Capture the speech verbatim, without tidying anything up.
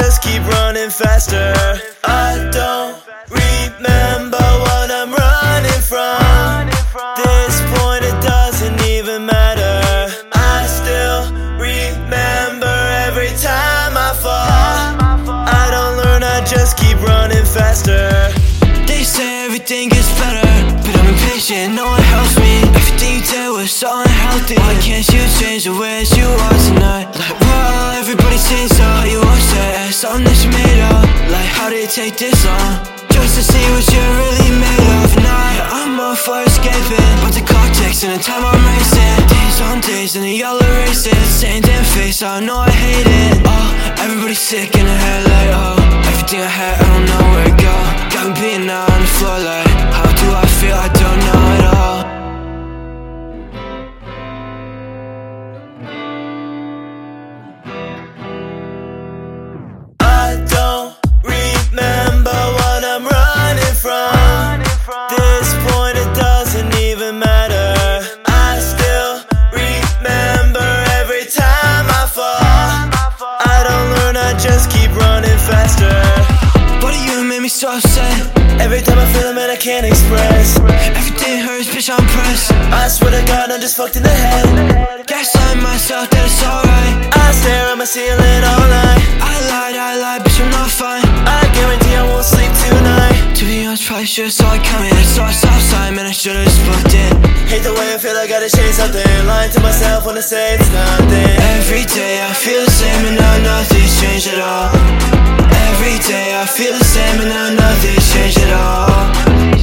just keep running faster. I don't remember what I'm running from. This point it doesn't even matter. I still remember every time I fall. I don't learn, I just keep running faster. They say everything gets better, but I'm impatient, no one helps me. Everything you did was so unhealthy. Why can't you change the ways you are tonight? Like, well, everybody seems so you won't say something that you made up. Like, how did it take this long? Just to see what you're really made of. Now, yeah, I'm all for escaping, but the clock ticks and the time I'm racing. Days on days and the yellow races. Same damn face, I know I hate it. Oh, everybody's sick in the head like, oh, everything I had, I don't know where it go. Got me beating out on the floor like, how do I feel? I don't know at all. I don't remember what I'm running from. This point it doesn't even matter. I still remember every time I fall. I don't learn, I just keep running faster. Buddy, you made me so upset. Every time I feel it, man, I can't express. Everything hurts, bitch, I'm pressed. I swear to God, I'm just fucked in the head. Gaslight myself that it's alright. I stare at my ceiling all night. I lied, I lied, bitch, I'm not fine. I guarantee I won't sleep tonight. To be honest, probably should've saw it coming. I saw a stop sign, man, I should've just booked it. Hate the way I feel, I gotta change something. Lying to myself when I say it's nothing. Every day I feel the same and now nothing's changed at all. Every day I feel the same and now nothing's changed at all.